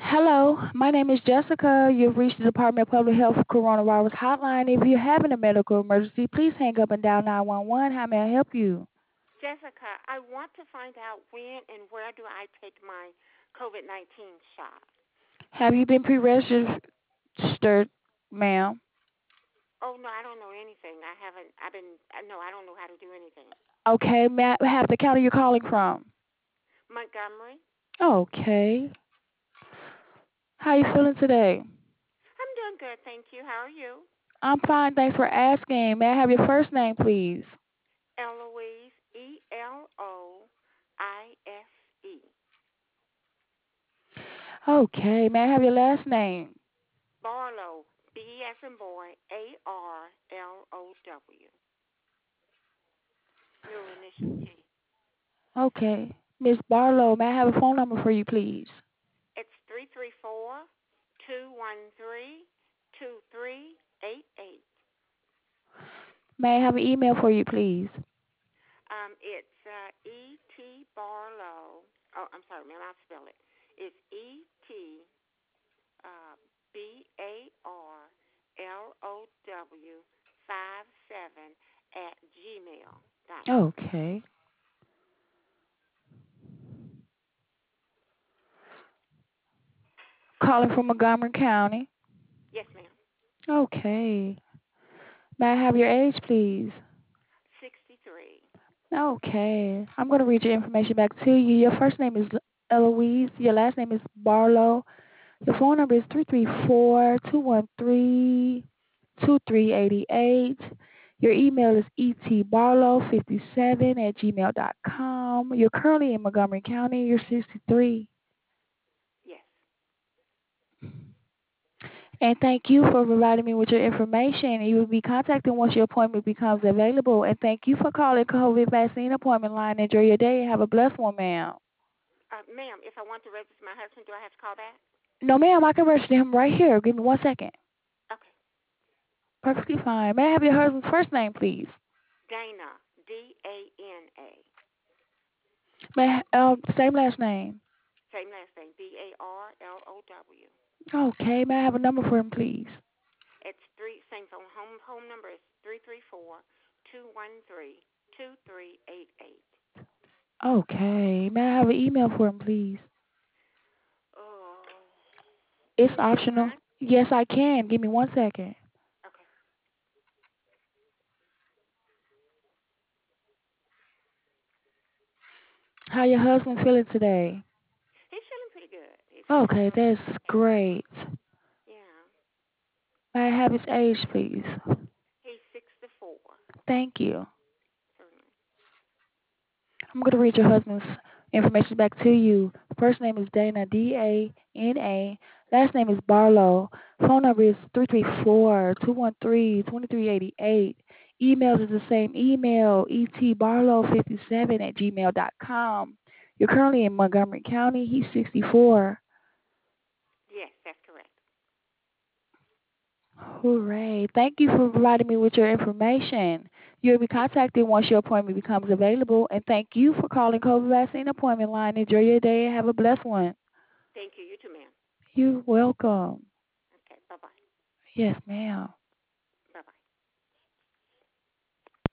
Hello, my name is Jessica. You've reached the Department of Public Health Coronavirus Hotline. If you're having a medical emergency, please hang up and dial 911. How may I help you? Jessica, I want to find out when and where do I take my COVID-19 shot. Have you been pre-registered, ma'am? Oh, no, I don't know anything. I haven't, I've been, no, I don't know how to do anything. Okay, may I have the county you're calling from? Montgomery? Okay. How you feeling today? I'm doing good, thank you. How are you? I'm fine, thanks for asking. May I have your first name, please? Eloise, Eloise. Okay, may I have your last name? Barlow, B as in boy, Arlow. Middle initial T. Okay. Miss Barlow, may I have a phone number for you, please? It's 334-213-2388. May I have an email for you, please? It's E.T. Barlow. Oh, I'm sorry, ma'am. I'll spell it. It's E.T. BARLOW 57 at gmail.com. Okay. Calling from Montgomery County. Yes, ma'am. Okay. May I have your age, please? 63. Okay. I'm going to read your information back to you. Your first name is Eloise. Your last name is Barlow. Your phone number is 334-213-2388. Your email is etbarlow57 at gmail.com. You're currently in Montgomery County. You're 63. Yes. And thank you for providing me with your information. You will be contacted once your appointment becomes available. And thank you for calling COVID vaccine appointment line. Enjoy your day. Have a blessed one, ma'am. Ma'am, if I want to register my husband, do I have to call back? No, ma'am, I can register him right here. Give me 1 second. Okay. Perfectly fine. May I have your husband's first name, please? Dana, Dana. Same last name. Same last name, Barlow. Okay. May I have a number for him, please? It's same phone. Home number is 334-213-2388. Okay. May I have an email for him, please? Oh, It's can you give me optional. mine? Yes, I can. Give me 1 second. Okay. How your husband feeling today? He's feeling pretty good. He's feeling Okay, real that's okay. great. Yeah. May I have his age, please? He's 64. Thank you. Certainly. I'm going to read your husband's information back to you. First name is Dana, Dana. Last name is Barlow. Phone number is 334-213-2388. Email is the same email, etbarlow57 at gmail.com. You're currently in Montgomery County. He's 64. Yes, that's correct. Hooray. Thank you for providing me with your information. You'll be Thank contacted once your appointment becomes available. And thank you for calling COVID Vaccine Appointment Line. Enjoy your day and have a blessed one. thank you. You too, ma'am. You're welcome. Okay, bye-bye. Yes, ma'am.